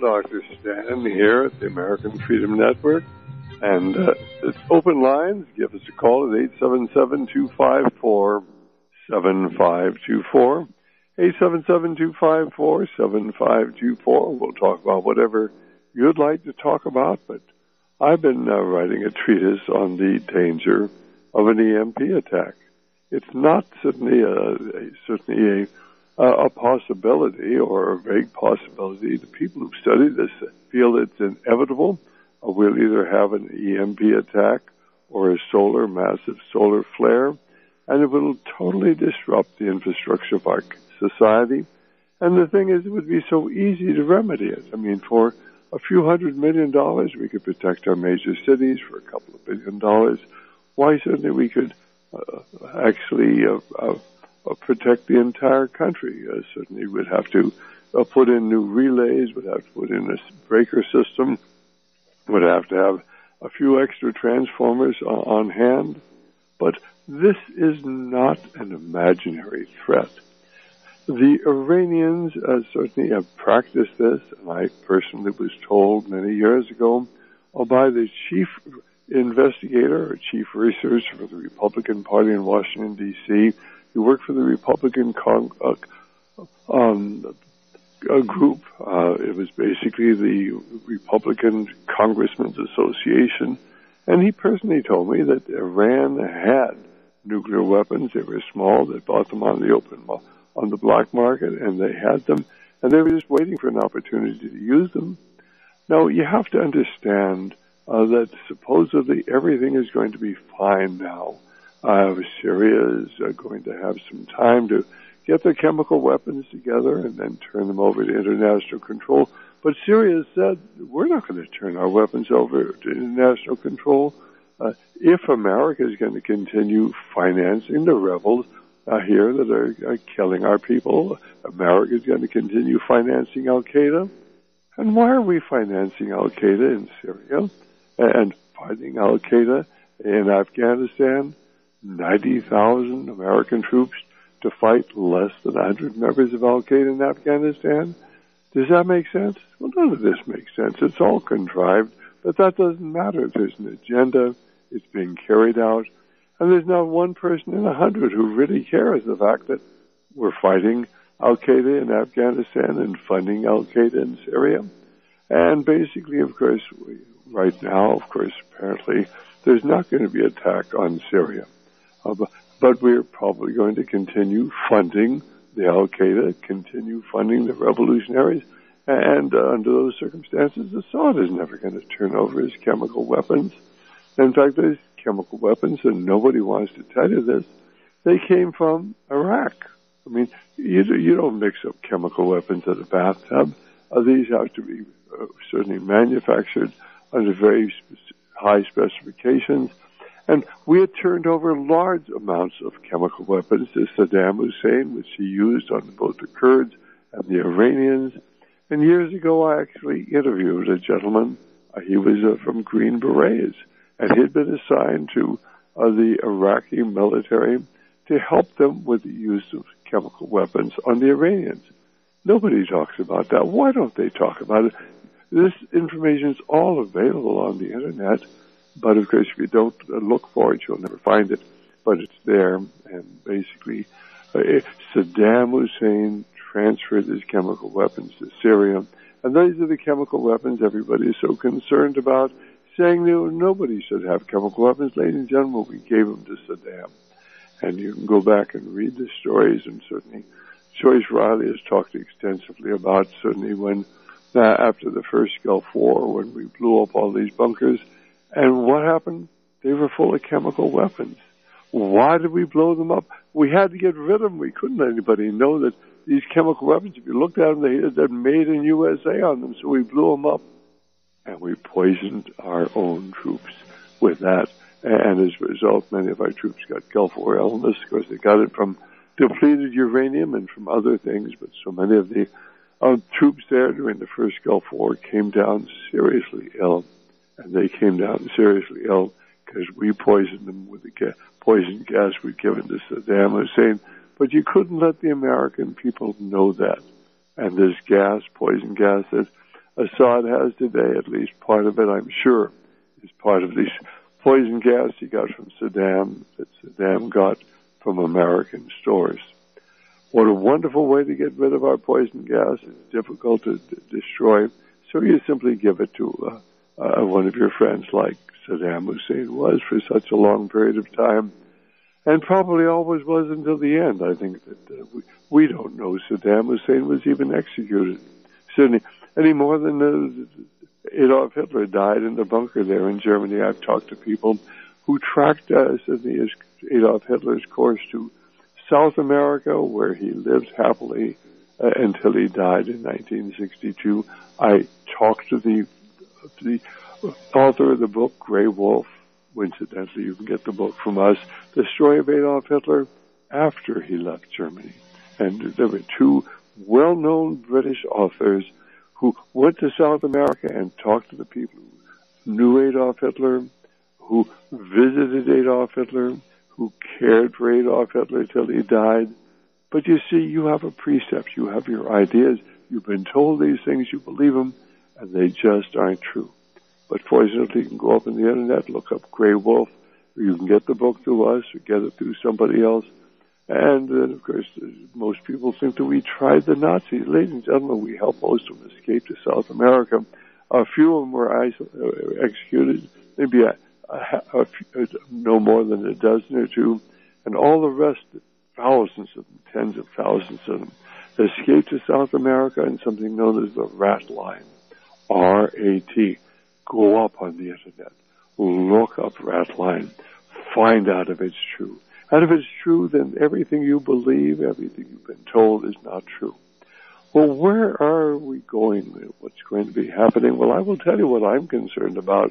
Speaker 4: Doctor Stan here at the American Freedom Network. And uh, it's open lines. Give us a call at eight seven seven, two five four, seven five two four. eight seven seven, two five four, seven five two four. We'll talk about whatever you'd like to talk about, but I've been uh, writing a treatise on the danger of an E M P attack. It's not certainly a, a certainly a Uh, a possibility or a vague possibility. The people who study this feel it's inevitable. Uh, we'll either have an E M P attack or a solar, massive solar flare, and it will totally disrupt the infrastructure of our society. And the thing is, it would be so easy to remedy it. I mean, for a few hundred million dollars, we could protect our major cities. For a couple of billion dollars, why certainly we could uh, actually uh, uh, Uh, protect the entire country. Uh, certainly would have to uh, put in new relays, would have to put in a breaker system, would have to have a few extra transformers uh, on hand. But this is not an imaginary threat. The Iranians uh, certainly have practiced this, and I personally was told many years ago uh, by the chief investigator or chief researcher for the Republican Party in Washington, D C, He worked for the Republican Cong- uh, um, uh, group. Uh, it was basically the Republican Congressmen's Association. And he personally told me that Iran had nuclear weapons. They were small. They bought them on the open, on the black market, and they had them. And they were just waiting for an opportunity to use them. Now, you have to understand uh, that supposedly everything is going to be fine now. Uh, Syria is uh, going to have some time to get their chemical weapons together and then turn them over to international control. But Syria said, we're not going to turn our weapons over to international control. Uh, if America is going to continue financing the rebels uh, here that are, are killing our people, America is going to continue financing Al-Qaeda. And why are we financing Al-Qaeda in Syria and fighting Al-Qaeda in Afghanistan? ninety thousand American troops to fight less than one hundred members of Al-Qaeda in Afghanistan? Does that make sense? Well, none of this makes sense. It's all contrived, but that doesn't matter. There's an agenda. It's being carried out. And there's not one person in a hundred who really cares the fact that we're fighting Al-Qaeda in Afghanistan and funding Al-Qaeda in Syria. And basically, of course, we, right now, of course, apparently, there's not going to be an attack on Syria. Uh, but, but we're probably going to continue funding the Al-Qaeda, continue funding the revolutionaries, and uh, under those circumstances, Assad is never going to turn over his chemical weapons. In fact, those chemical weapons, and nobody wants to tell you this, they came from Iraq. I mean, you, you don't mix up chemical weapons in a bathtub. Uh, these have to be uh, certainly manufactured under very spe- high specifications. And we had turned over large amounts of chemical weapons to Saddam Hussein, which he used on both the Kurds and the Iranians. And years ago, I actually interviewed a gentleman. Uh, he was uh, from Green Berets, and he had been assigned to uh, the Iraqi military to help them with the use of chemical weapons on the Iranians. Nobody talks about that. Why don't they talk about it? This information is all available on the Internet. But, of course, if you don't look for it, you'll never find it. But it's there. And basically, uh, Saddam Hussein transferred his chemical weapons to Syria. And those are the chemical weapons everybody is so concerned about, saying that nobody should have chemical weapons. Ladies and gentlemen, we gave them to Saddam. And you can go back and read the stories. And certainly, Joyce Riley has talked extensively about certainly when, uh, after the first Gulf War, when we blew up all these bunkers. And what happened? They were full of chemical weapons. Why did we blow them up? We had to get rid of them. We couldn't let anybody know that these chemical weapons, if you looked at them, they had made in U S A on them. So we blew them up. And we poisoned our own troops with that. And as a result, many of our troops got Gulf War illness. Of course, they got it from depleted uranium and from other things. But so many of the uh, troops there during the first Gulf War came down seriously ill. And they came down seriously ill because we poisoned them with the ga- poison gas we'd given to Saddam Hussein. But you couldn't let the American people know that. And this gas, poison gas, says Assad has today, at least part of it, I'm sure, is part of this poison gas he got from Saddam, that Saddam got from American stores. What a wonderful way to get rid of our poison gas. It's difficult to d- destroy, so you simply give it to uh, uh, one of your friends like Saddam Hussein was for such a long period of time, and probably always was until the end. I think that uh, we, we don't know Saddam Hussein was even executed, certainly any more than uh, Adolf Hitler died in the bunker there in Germany. I've talked to people who tracked uh, Adolf Hitler's course to South America, where he lived happily uh, until he died in nineteen sixty-two. I talked to the, to the author of the book, Grey Wolf. Incidentally, you can get the book from us, The Story of Adolf Hitler, after he left Germany. And there were two well-known British authors who went to South America and talked to the people who knew Adolf Hitler, who visited Adolf Hitler, who cared for Adolf Hitler till he died. But you see, you have a precept, you have your ideas, you've been told these things, you believe them, and they just aren't true. But fortunately, you can go up on the internet, look up Grey Wolf, or you can get the book through us, or get it through somebody else. And then, of course, most people think that we tried the Nazis. Ladies and gentlemen, we helped most of them escape to South America. A few of them were executed, maybe a, a, a few, no more than a dozen or two, and all the rest, thousands of them, tens of thousands of them, escaped to South America in something known as the Rat Line, R A T. Go up on the internet, look up Rat Line, find out if it's true. And if it's true, then everything you believe, everything you've been told is not true. Well, where are we going? What's going to be happening? Well, I will tell you what I'm concerned about.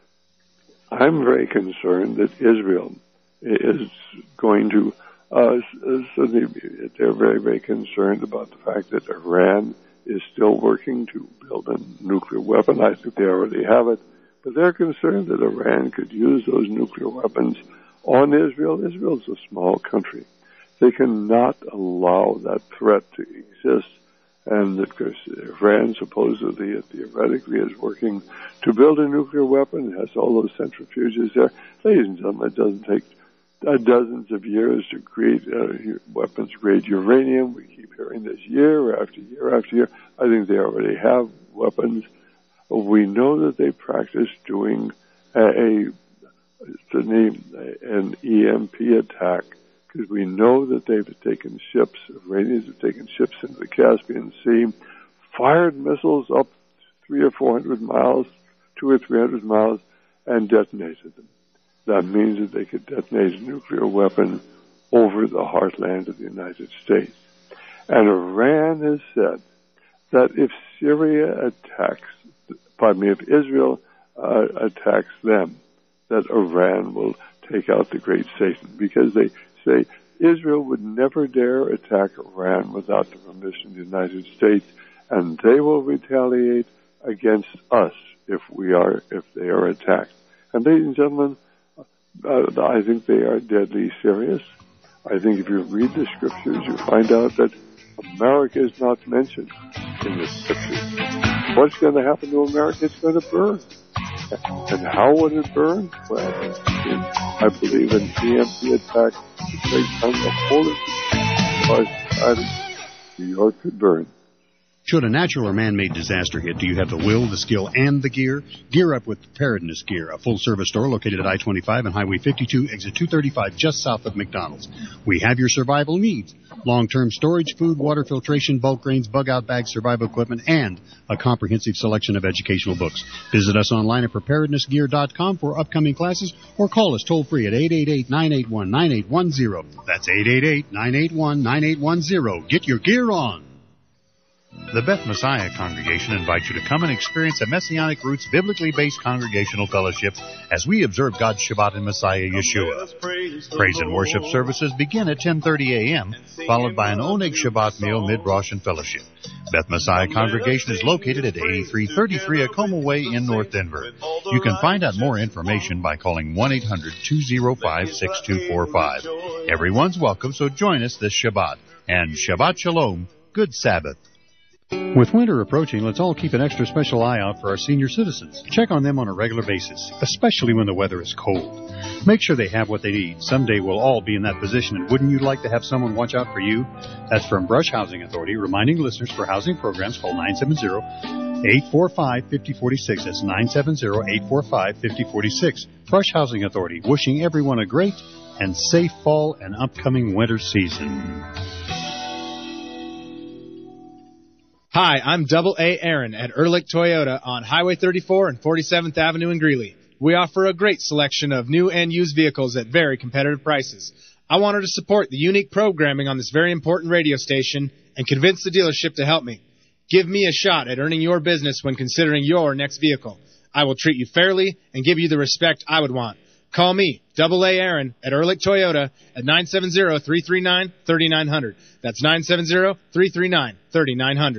Speaker 4: I'm very concerned that Israel is going to, uh, so they, they're very, very concerned about the fact that Iran is still working to build a nuclear weapon. I think they already have it. But they're concerned that Iran could use those nuclear weapons on Israel. Israel's a small country. They cannot allow that threat to exist. And, of course, Iran supposedly, theoretically, is working to build a nuclear weapon. It has all those centrifuges there. Ladies and gentlemen, it doesn't take uh, dozens of years to create uh, weapons-grade uranium. We keep hearing this year after year after year. I think they already have weapons. We know that they practice doing a, a to name an E M P attack, because we know that they've taken ships, Iranians have taken ships into the Caspian Sea, fired missiles up three or four hundred miles, two or three hundred miles, and detonated them. That means that they could detonate a nuclear weapon over the heartland of the United States. And Iran has said that if Syria attacks, pardon me, if Israel uh, attacks them, that Iran will take out the great Satan, because they say Israel would never dare attack Iran without the permission of the United States, and they will retaliate against us if we are, if they are attacked. And ladies and gentlemen, uh, I think they are deadly serious. I think if you read the scriptures, you find out that America is not mentioned in the scriptures. What's going to happen to America? It's going to burn. And how would it burn? Well, I believe an E M P attack to take down the whole of New York could burn.
Speaker 3: Should a natural or man-made disaster hit, do you have the will, the skill, and the gear? Gear up with Preparedness Gear, a full-service store located at I twenty-five and Highway fifty-two, exit two thirty-five, just south of McDonald's. We have your survival needs: long-term storage, food, water filtration, bulk grains, bug-out bags, survival equipment, and a comprehensive selection of educational books. Visit us online at preparedness gear dot com for upcoming classes, or call us toll-free at eight eight eight, nine eight one, nine eight one zero. That's eight eight eight, nine eight one, nine eight one zero. Get your gear on. The Beth Messiah Congregation invites you to come and experience a Messianic Roots biblically based congregational fellowship as we observe God's Shabbat in Messiah Yeshua. Praise and worship services begin at ten thirty a.m., followed by an Oneg Shabbat meal, mid-Rosh, and fellowship. Beth Messiah Congregation is located at eighty-three thirty-three Acoma Way in North Denver. You can find out more information by calling one eight hundred, two oh five, six two four five. Everyone's welcome, so join us this Shabbat. And Shabbat Shalom, good Sabbath. With winter approaching, let's all keep an extra special eye out for our senior citizens. Check on them on a regular basis, especially when the weather is cold. Make sure they have what they need. Someday we'll all be in that position, and wouldn't you like to have someone watch out for you? That's from Brush Housing Authority, reminding listeners for housing programs, call nine seven zero, eight four five, five zero four six. That's nine seven zero, eight four five, five zero four six. Brush Housing Authority, wishing everyone a great and safe fall and upcoming winter season.
Speaker 8: Hi, I'm Double A Aaron at Ehrlich Toyota on Highway thirty-four and forty-seventh Avenue in Greeley. We offer a great selection of new and used vehicles at very competitive prices. I wanted to support the unique programming on this very important radio station and convince the dealership to help me. Give me a shot at earning your business when considering your next vehicle. I will treat you fairly and give you the respect I would want. Call me, Double A Aaron, at Ehrlich Toyota at nine seven zero, three three nine, three nine zero zero. That's nine seven zero, three three nine, three nine zero zero.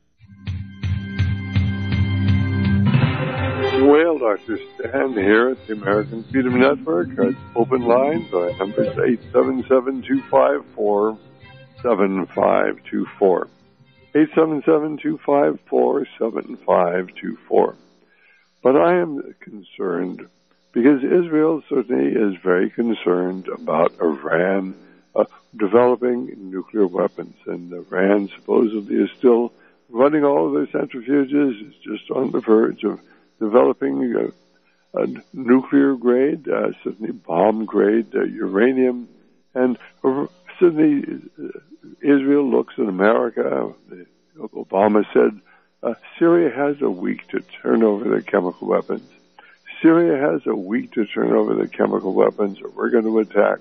Speaker 4: Well, Doctor Stan here at the American Freedom Network. Our open lines. Our number is eight seven seven, two five four, seven five two four. eight seven seven, two five four, seven five two four. But I am concerned because Israel certainly is very concerned about Iran uh, developing nuclear weapons. And Iran supposedly is still running all of their centrifuges. It's just on the verge of developing a, a nuclear-grade, uh, certainly bomb-grade uh, uranium. And uh, certainly uh, Israel looks at America. Obama said uh, Syria has a week to turn over their chemical weapons. Syria has a week to turn over their chemical weapons, or we're going to attack.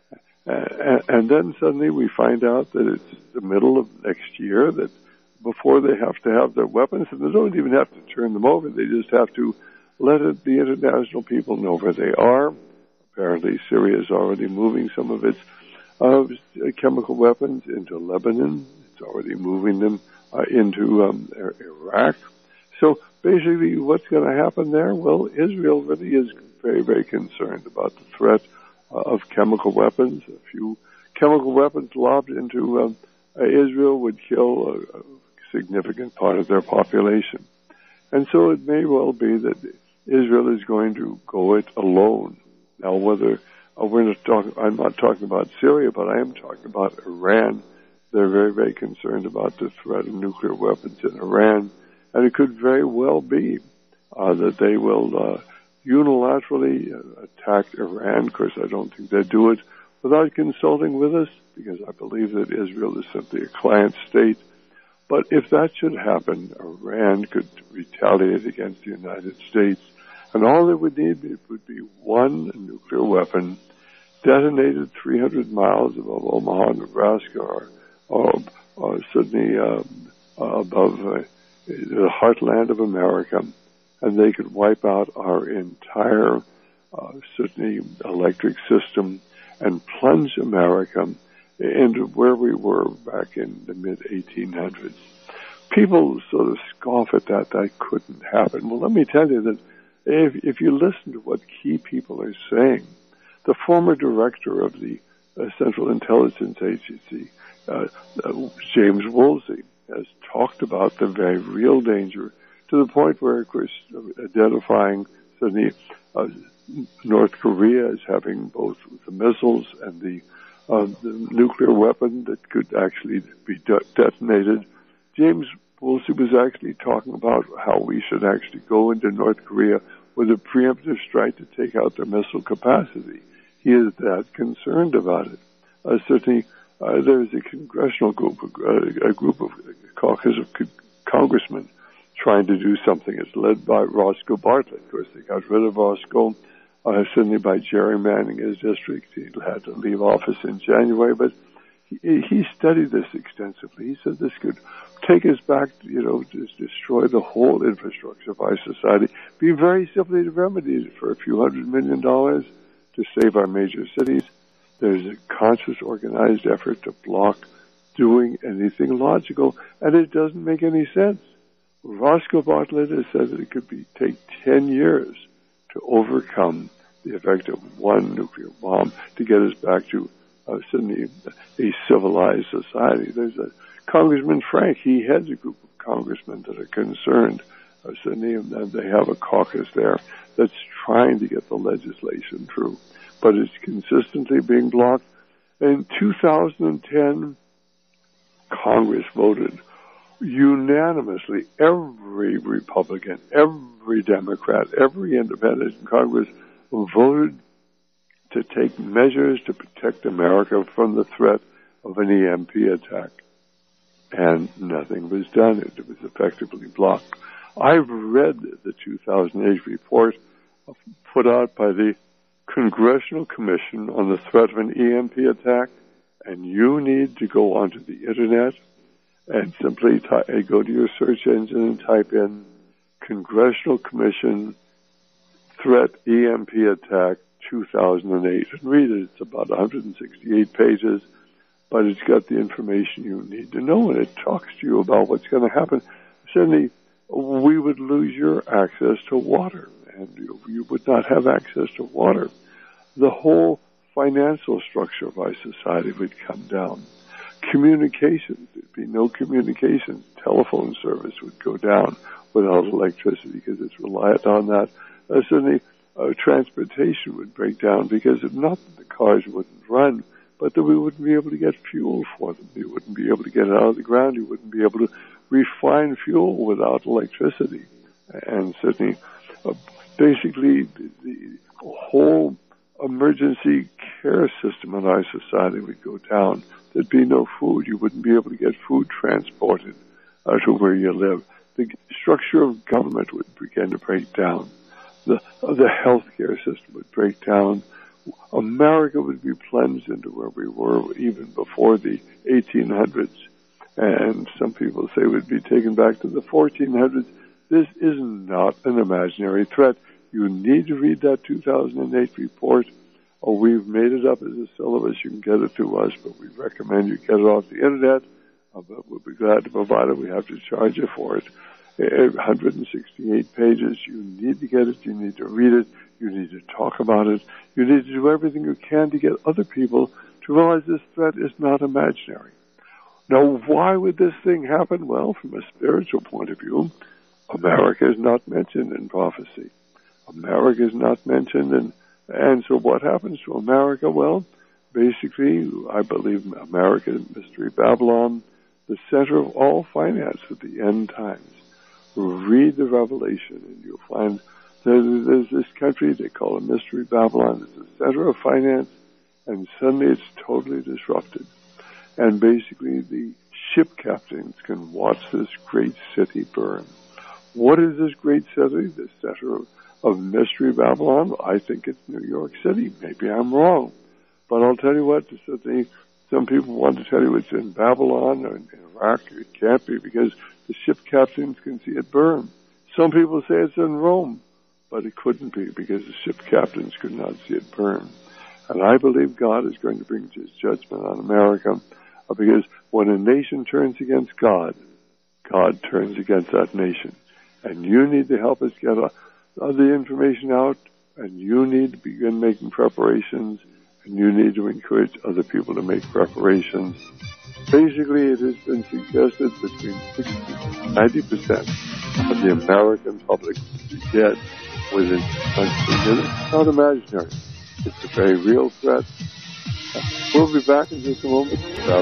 Speaker 4: Uh, and then suddenly we find out that it's the middle of next year, that before they have to have their weapons, and they don't even have to turn them over. They just have to let it, the international people know where they are. Apparently, Syria is already moving some of its uh, chemical weapons into Lebanon. It's already moving them uh, into um, Iraq. So basically, what's going to happen there? Well, Israel really is very, very concerned about the threat uh, of chemical weapons. A few chemical weapons lobbed into um, uh, Israel would kill a, a significant part of their population. And so it may well be that Israel is going to go it alone. Now, whether uh, we're not talking, I'm not talking about Syria, but I am talking about Iran. They're very, very concerned about the threat of nuclear weapons in Iran. And it could very well be uh, that they will uh, unilaterally uh, attack Iran. Of course, I don't think they'd do it without consulting with us, because I believe that Israel is simply a client state. But if that should happen, Iran could retaliate against the United States, and all they would need would be one nuclear weapon detonated three hundred miles above Omaha, Nebraska, or, or, or Sydney, uh, above uh, the heartland of America, and they could wipe out our entire uh, Sydney electric system and plunge America into where we were back in the mid eighteen hundreds. People sort of scoff at that. That couldn't happen. Well, let me tell you that if, if you listen to what key people are saying, the former director of the uh, Central Intelligence Agency, uh, uh, James Woolsey, has talked about the very real danger, to the point where, of course, identifying suddenly uh, North Korea as having both the missiles and the Uh, the nuclear weapon that could actually be de- detonated. James Woolsey was actually talking about how we should actually go into North Korea with a preemptive strike to take out their missile capacity. He is that concerned about it. Uh, certainly, uh, there is a congressional group, uh, a group of caucus of co- congressmen trying to do something. It's led by Roscoe Bartlett. Of course, they got rid of Roscoe. Uh, certainly by gerrymandering his district. He had to leave office in January, but he, he studied this extensively. He said this could take us back, you know, just destroy the whole infrastructure of our society. Be very simply remedied for a few hundred million dollars to save our major cities. There's a conscious, organized effort to block doing anything logical, and it doesn't make any sense. Roscoe Bartlett has said that it could be take ten years to overcome the effect of one nuclear bomb to get us back to uh, suddenly a civilized society. There's a Congressman Frank, he heads a group of congressmen that are concerned, uh, and they have a caucus there that's trying to get the legislation through, but it's consistently being blocked. In two thousand ten, Congress voted unanimously. Every Republican, every Democrat, every independent in Congress voted to take measures to protect America from the threat of an E M P attack. And nothing was done. It was effectively blocked. I've read the two thousand eight report put out by the Congressional Commission on the Threat of an E M P Attack, and you need to go onto the Internet and simply ty- go to your search engine and type in Congressional Commission Threat E M P Attack two thousand eight and read it. It's about one hundred sixty-eight pages, but it's got the information you need to know, and it talks to you about what's going to happen. Certainly, we would lose your access to water, and you, you would not have access to water. The whole financial structure of our society would come down. Communications, there'd be no communications. Telephone service would go down without electricity because it's reliant on that. Uh, certainly, uh, transportation would break down because it, not that the cars wouldn't run, but that we wouldn't be able to get fuel for them. You wouldn't be able to get it out of the ground. You wouldn't be able to refine fuel without electricity. And certainly, uh, basically, the, the whole emergency care system in our society would go down. There'd be no food. You wouldn't be able to get food transported uh, to where you live. The structure of government would begin to break down. The, uh, the healthcare system would break down. America would be plunged into where we were even before the eighteen hundreds. And some people say we'd be taken back to the fourteen hundreds. This is not an imaginary threat. You need to read that two thousand eight report, or we've made it up as a syllabus. You can get it to us, but we recommend you get it off the Internet. Uh, but we'll be glad to provide it. We have to charge you for it. one hundred sixty-eight pages. You need to get it. You need to read it. You need to talk about it. You need to do everything you can to get other people to realize this threat is not imaginary. Now, why would this thing happen? Well, from a spiritual point of view, America is not mentioned in prophecy. America is not mentioned, and and so what happens to America? Well, basically, I believe America is Mystery Babylon, the center of all finance at the end times. Read the Revelation, and you'll find there's, there's this country they call a Mystery Babylon. It's the center of finance, and suddenly it's totally disrupted. And basically, the ship captains can watch this great city burn. What is this great city, the center of, of Mystery Babylon? I think it's New York City. Maybe I'm wrong. But I'll tell you what, some people want to tell you it's in Babylon or in Iraq. It can't be because the ship captains can see it burn. Some people say it's in Rome, but it couldn't be because the ship captains could not see it burn. And I believe God is going to bring his judgment on America, because when a nation turns against God, God turns against that nation. And you need to help us get uh, the information out, and you need to begin making preparations, and you need to encourage other people to make preparations. Basically, it has been suggested between sixty and ninety percent of the American public will be dead within country. And it's not imaginary. It's a very real threat. We'll be back in just a moment.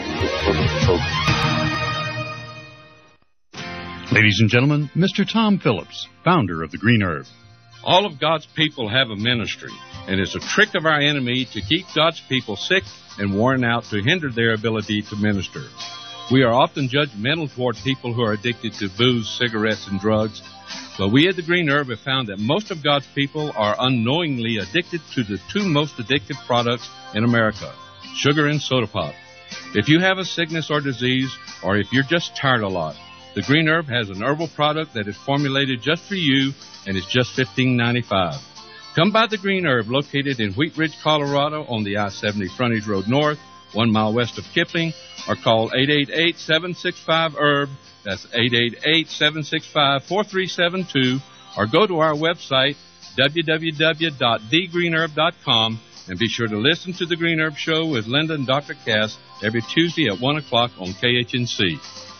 Speaker 3: Ladies and gentlemen, Mister Tom Phillips, founder of the Green Herb.
Speaker 9: All of God's people have a ministry, and it's a trick of our enemy to keep God's people sick and worn out to hinder their ability to minister. We are often judgmental toward people who are addicted to booze, cigarettes, and drugs, but we at the Green Herb have found that most of God's people are unknowingly addicted to the two most addictive products in America, sugar and soda pop. If you have a sickness or disease, or if you're just tired a lot, the Green Herb has an herbal product that is formulated just for you, and it's just fifteen ninety-five. Come by the Green Herb, located in Wheat Ridge, Colorado, on the I seventy Frontage Road North, one mile west of Kipling, or call eight eight eight, seven six five, herb. That's eight eight eight, seven six five, four three seven two, or go to our website, w w w dot the green herb dot com, And be sure to listen to the Green Herb Show with Linda and Doctor Cass every Tuesday at one o'clock on K H N C.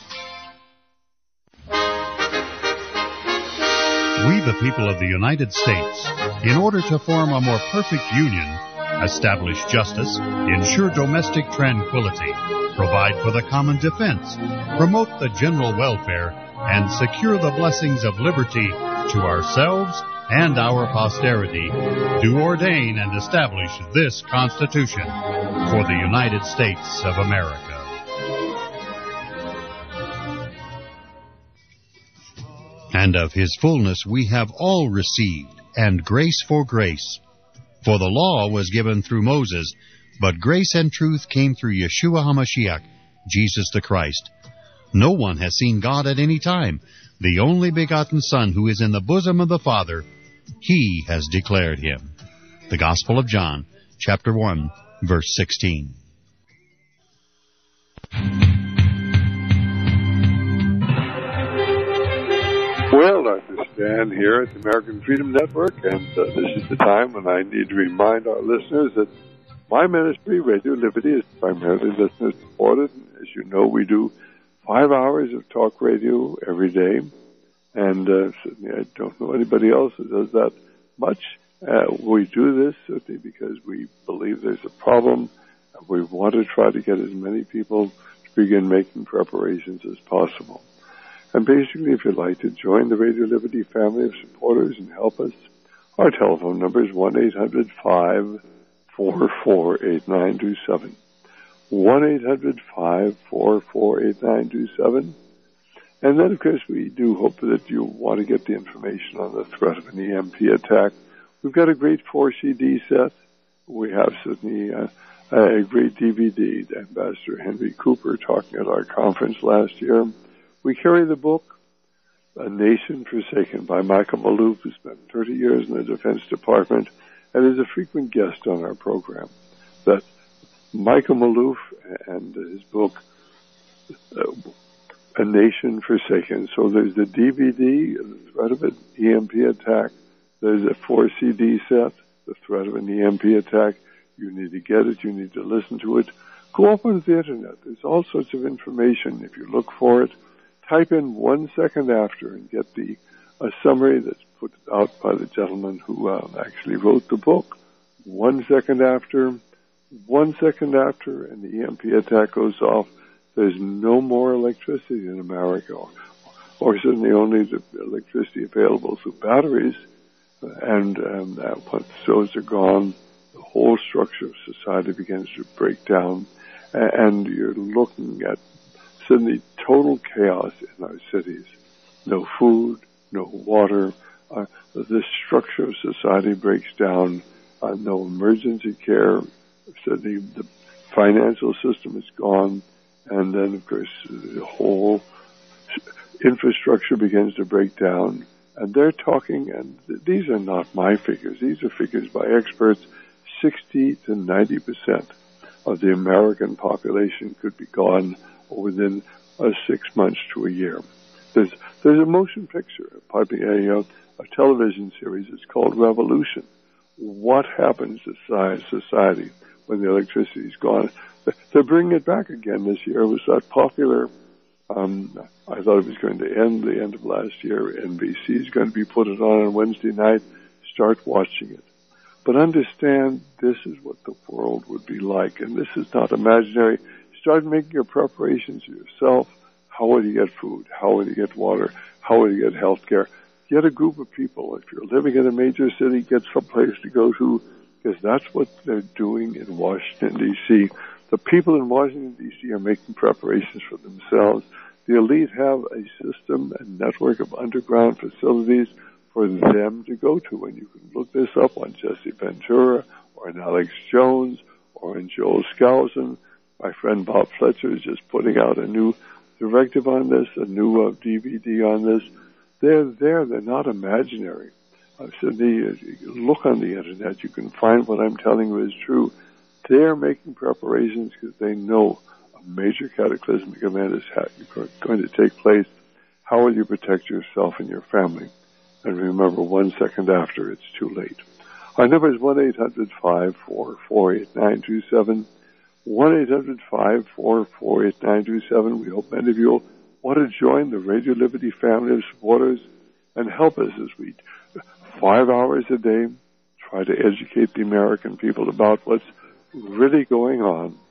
Speaker 3: We, the people of the United States, in order to form a more perfect union, establish justice, ensure domestic tranquility, provide for the common defense, promote the general welfare, and secure the blessings of liberty to ourselves and our posterity, do ordain and establish this Constitution for the United States of America. And of his fullness we have all received, and grace for grace. For the law was given through Moses, but grace and truth came through Yeshua HaMashiach, Jesus the Christ. No one has seen God at any time. The only begotten Son, who is in the bosom of the Father, He has declared Him. The Gospel of John, chapter one, verse sixteen.
Speaker 4: Well, Doctor Stan here at the American Freedom Network, and uh, this is the time when I need to remind our listeners that my ministry, Radio Liberty, is primarily listener-supported. As you know, we do five hours of talk radio every day, and uh, certainly I don't know anybody else that does that much. Uh, we do this certainly because we believe there's a problem, and we want to try to get as many people to begin making preparations as possible. And basically, if you'd like to join the Radio Liberty family of supporters and help us, our telephone number is one eight hundred five four four eight nine two seven. one eight hundred five four four eight nine two seven. And then, of course, we do hope that you want to get the information on the threat of an E M P attack. We've got a great four C D set. We have certainly uh, a great D V D. Ambassador Henry Cooper talking at our conference last year. We carry the book, A Nation Forsaken, by Michael Maloof, who spent thirty years in the Defense Department and is a frequent guest on our program. That Michael Maloof and his book, uh, A Nation Forsaken. So there's the D V D, The Threat of an E M P Attack. There's a four C D set, The Threat of an E M P Attack. You need to get it. You need to listen to it. Go up on the Internet. There's all sorts of information. If you look for it, type in one second after and get the a summary that's put out by the gentleman who uh, actually wrote the book. One second after, one second after, and the E M P attack goes off. There's no more electricity in America, or, or certainly only the electricity available through batteries. And um, that, once those are gone, the whole structure of society begins to break down, and you're looking at suddenly total chaos in our cities. No food, no water. Uh, the structure of society breaks down. Uh, no emergency care. Suddenly the financial system is gone. And then, of course, the whole infrastructure begins to break down. And they're talking, and these are not my figures. These are figures by experts. sixty to ninety percent of the American population could be gone within uh, six months to a year. There's there's a motion picture, probably a, a, a television series. It's called Revolution. What happens to society when the electricity is gone? They're bringing it back again this year. It was that popular. Um, I thought it was going to end the end of last year. N B C is going to be put it on on Wednesday night. Start watching it. But understand this is what the world would be like, and this is not imaginary. Start making your preparations yourself. How will you get food? How will you get water? How will you get health care? Get a group of people. If you're living in a major city, get someplace to go to, because that's what they're doing in Washington, D C The people in Washington, D C are making preparations for themselves. The elite have a system and network of underground facilities for them to go to. And you can look this up on Jesse Ventura or on Alex Jones or on Joel Skousen. My friend Bob Fletcher is just putting out a new directive on this, a new uh, D V D on this. They're there. They're not imaginary. Uh, so the, uh, look on the Internet. You can find what I'm telling you is true. They're making preparations because they know a major cataclysmic event is ha- going to take place. How will you protect yourself and your family? And remember, one second after, it's too late. Our number is one eight hundred five four four eight nine two seven. one eight hundred five four four eight nine two seven. We hope many of you will want to join the Radio Liberty family of supporters and help us as we, five hours a day, try to educate the American people about what's really going on